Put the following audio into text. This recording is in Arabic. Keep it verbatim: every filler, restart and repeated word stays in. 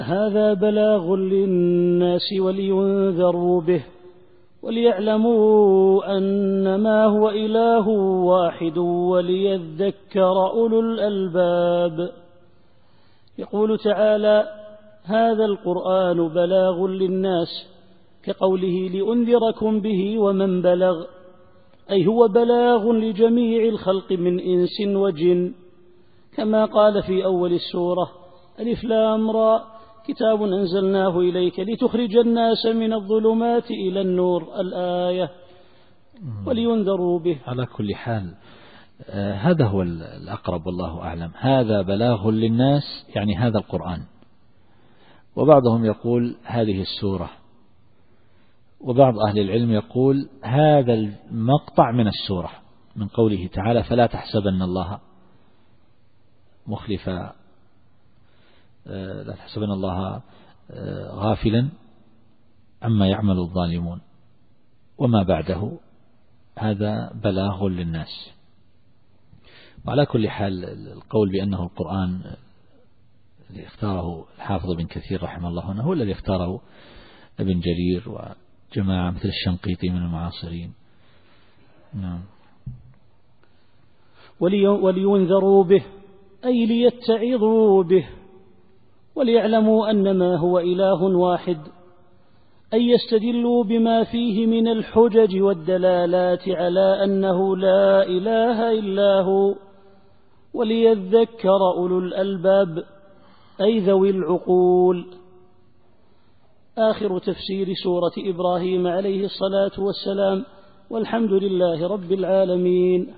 هذا بلاغ للناس ولينذروا به وليعلموا أنما هو إله واحد وليذكر أولو الألباب. يقول تعالى: هذا القرآن بلاغ للناس، كقوله: لأنذركم به ومن بلغ، أي هو بلاغ لجميع الخلق من إنس وجن، كما قال في أول السورة: ألف لام را، كتاب أنزلناه إليك لتخرج الناس من الظلمات إلى النور، الآية. ولينذروا به. على كل حال آه هذا هو الأقرب والله أعلم. هذا بلاغ للناس يعني هذا القرآن، وبعضهم يقول هذه السورة، وبعض أهل العلم يقول هذا المقطع من السورة، من قوله تعالى: فلا تحسبن الله مخلف لا تحسبن الله غافلا عما يعمل الظالمون، وما بعده هذا بلاغ للناس. وعلى كل حال القول بأنه القرآن الذي اختاره الحافظ بن كثير رحمه الله هنا هو الذي اختاره ابن جرير وجماعة مثل الشنقيطي من المعاصرين. نعم. ولينذروا به أي ليتعظوا به، وليعلموا أنما هو إله واحد، أي يستدلوا بما فيه من الحجج والدلالات على أنه لا إله إلا هو، وليذكر أولو الألباب أي ذوي العقول. آخر تفسير سورة إبراهيم عليه الصلاة والسلام، والحمد لله رب العالمين.